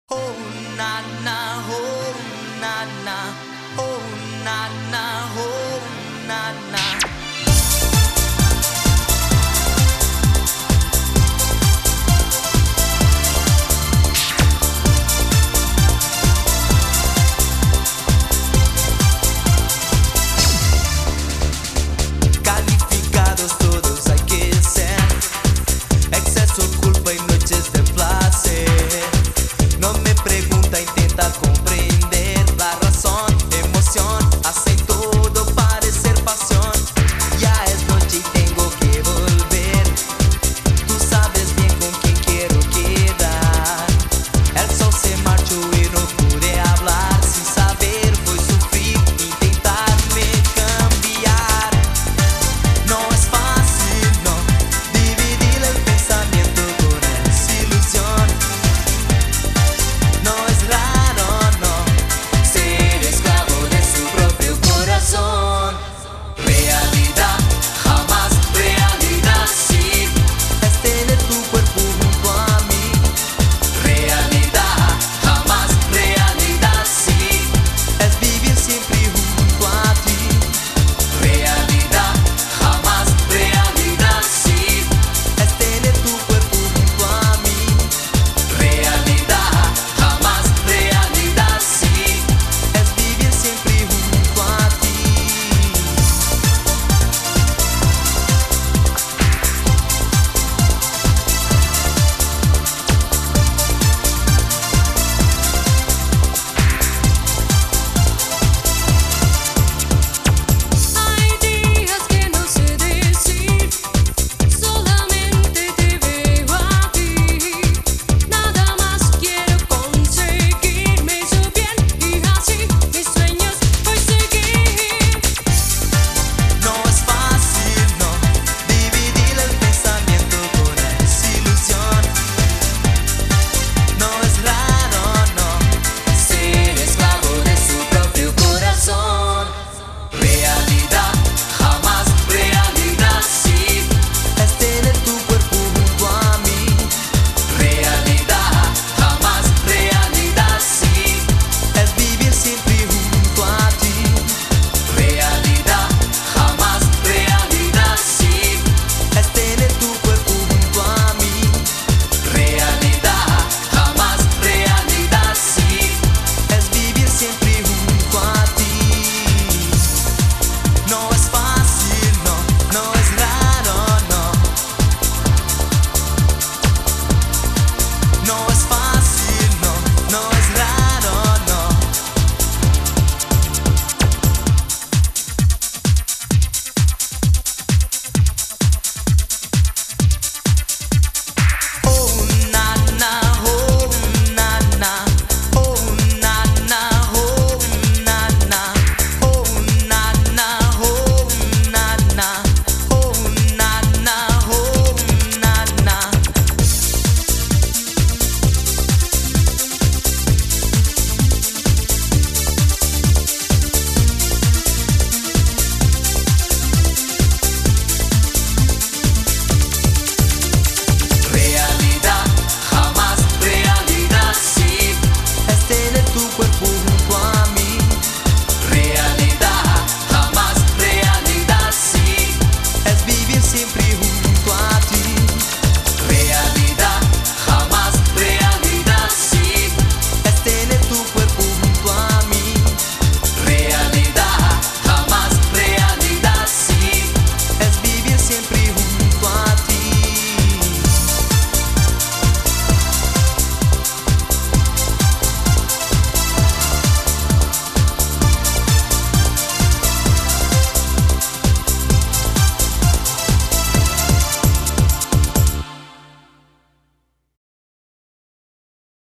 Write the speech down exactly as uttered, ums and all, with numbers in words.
Oh na na, oh na na, oh na na, oh na na. Calificados todos hay que ser, exceso, culpa y noches de placer. No me pregunta, intenta comprender la razón, emoción, hacen todo parecer pasión. Ya es noche y tengo que volver, tú sabes bien con quién quiero quedar. El sol se marchó